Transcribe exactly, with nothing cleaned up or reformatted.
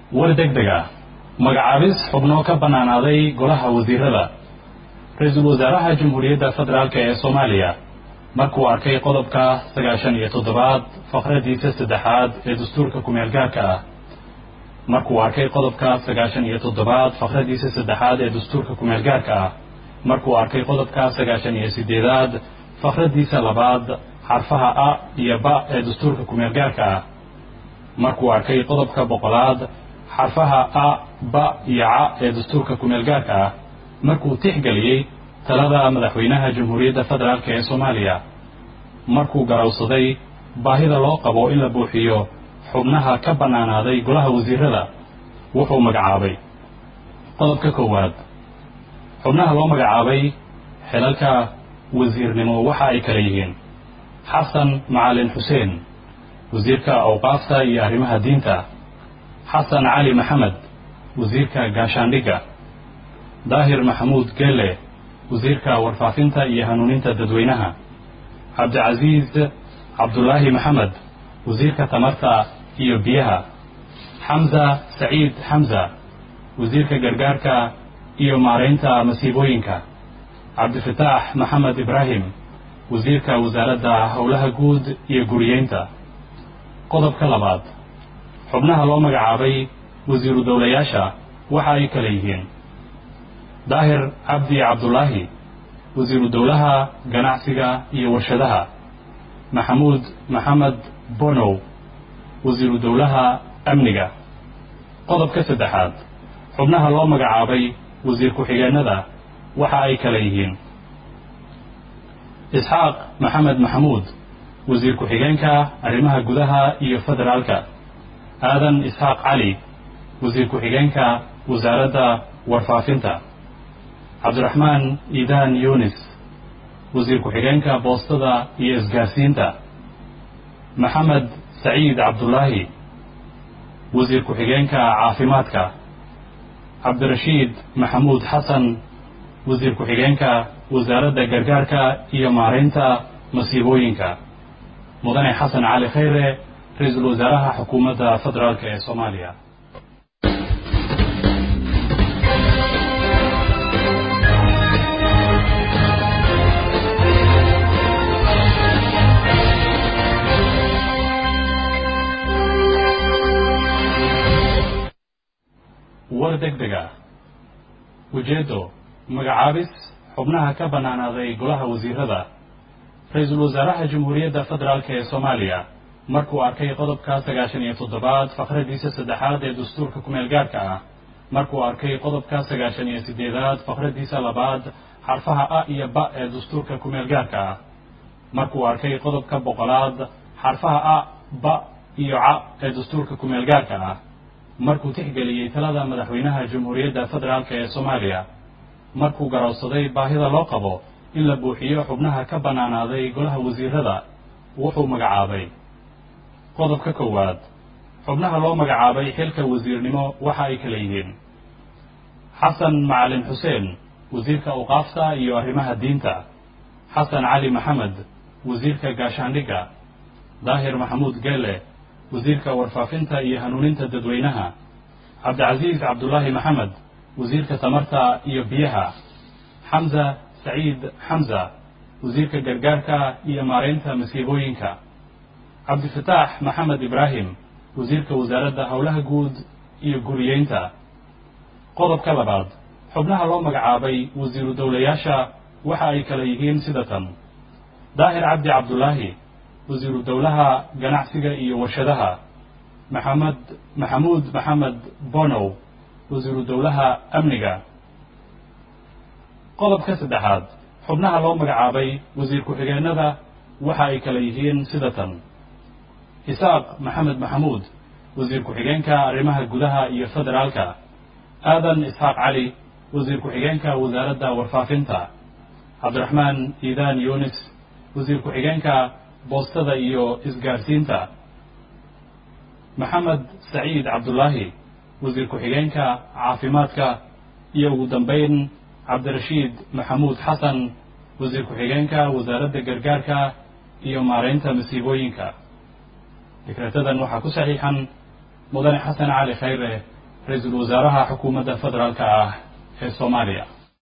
wardegdega magacaabis xubno ka banaanaaday golaha wasiirada ra'iisul wasaaraha jamhuuriyadda federaalka ee Soomaaliya markuu arkay qodobka sagaashan iyo toddobaad faqradiisa saddexaad ee dastuurka ku-meel gaarka ah markuu arkay qodobka sagaashan iyo toddobaad faqradiisa saddexaad ee dastuurka ku-meel gaarka ah markuu arkay qodobka sagaashan iyo siddeedaad faqradiisa labaad xarfaha a iyo ba ee dastuurka ku-meel gaarka ah markuu arkay qodobka boqolaad xarfaha a ba iyo ca ee dastuurka ku-meel gaarka ah markuu tixgeliyey talada madaxweynaha jamhuuriyadda federaalka ee Soomaaliya markuu garawsaday baahida loo qabo in la buuxiyo xubnaha ka banaanaaday golaha wasiirada wuxuu magacaabay qodobka koowaad xubnaha loo magacaabay xilalka wasiirnimo waxa ay kala yihiin xasan macalin xuseen wasiirka awqaafta iyo arrimaha diinta xasan cali maxamed wasiirka gaashaandhigga daahir maxamuud gelle wasiirka warfaafinta iyo hanuuninta dadweynaha cabdicasiis cabdullaahi maxamed wasiirka tamarta iyo biyaha xamza saciid xamza wasiirka gargaarka iyo maareynta masiibooyinka cabdifataax maxamed ibraahim wasiirka wasaaradda howlaha guud iyo guriyeynta qodobka labaad xubnaha loo magacaabay wasiiru dowlayaasha waxa ay kala yihiin daahir cabdi cabdullaahi wasiiru dowlaha ganacsiga iyo warshadaha maxamuud maxamed bonow wasiiru dowlaha amniga qodobka saddexaad xubnaha loo magacaabay wasiir ku-xigeenada waxa ay kala yihiin isxaaq maxamed maxamuud wasiir ku-xigeenka arrimaha gudaha iyo federaalka aadan isxaaq cali wasiir ku-xigeenka wasaaradda warfaafinta cabdiraxmaan iidaan yunis wasiir ku-xigeenka boostada iyo isgaarsiinta maxamed saciid cabdullaahi wasiir ku-xigeenka caafimaadka cabdirashiid maxamuud xasan wasiir ku-xigeenka wasaaradda gargaarka iyo maareynta masiibooyinka mudane xasan cali khayre ra'iisul wasaaraha xukuumadda federaalka ee Soomaaliya wardegdega ujeedo magacaabis xubnaha ka banaanaaday golaha wasiirada ra'iisul wasaaraha jamhuuriyadda federaalka ee Soomaaliya markuu arkay qodobka sagaashan iyo toddobaad faqradiisa saddexaad ee dastuurka ku-meel gaarka ah markuu arkay qodobka sagaashan iyo siddeedaad faqradiisa labaad xarfaha a iyo ba ee dastuurka ku-meel gaarka ah markuu arkay qodobka boqolaad xarfaha a ba iyo ca ee dastuurka ku-meel gaarka ah markuu tixgeliyey talada madaxweynaha jamhuuriyadda federaalka ee Soomaaliya markuu garawsaday baahida loo qabo in la buuxiyo xubnaha ka banaanaaday golaha wasiirada wuxuu magacaabay qodobka koowaad xubnaha loo magacaabay xilka wasiirnimo waxa ay kala yihiin xasan macalin xuseen wasiirka awqaafta iyo arrimaha diinta xasan cali maxamed wasiirka gaashaandhigga daahir maxamuud gelle wasiirka warfaafinta iyo hanuuninta dadweynaha cabdicasiis cabdullaahi maxamed wasiirka tamarta iyo biyaha xamza saciid xamza wasiirka gargaarka iyo maareynta masiibooyinka cabdifataax maxamed ibraahim wasiirka wasaaradda howlaha guud iyo guriyeynta qodobka labaad xubnaha loo magacaabay wasiiru dowlayaasha waxa ay kala yihiin sida tan daahir cabdi cabdullaahi wasiiru dowlaha ganacsiga iyo warshadaha maxamed maxamuud maxamed bonow wasiiru dowlaha amniga qodobka saddexaad xubnaha loo magacaabay wasiir ku-xigeenada waxa ay kala yihiin sida tan isaaq maxamed maxamuud wasiir ku-xigeenka arrimaha gudaha iyo federaalka aadan isxaaq cali wasiir ku-xigeenka wasaaradda warfaafinta cabdiraxmaan iidaan yunis wasiir ku-xigeenka boostada iyo isgaarsiinta maxamed saciid cabdullaahi wasiir ku-xigeenka caafimaadka iyo ugu dambeyn cabdirashiid maxamuud xasan wasiir ku-xigeenka wasaaradda gargaarka iyo maareynta masiibooyinka fikratadan waxaa ku saxiixan mudane xasan cali khayre ra-iisul wasaaraha xukuumadda federaalka ah ee Soomaaliya.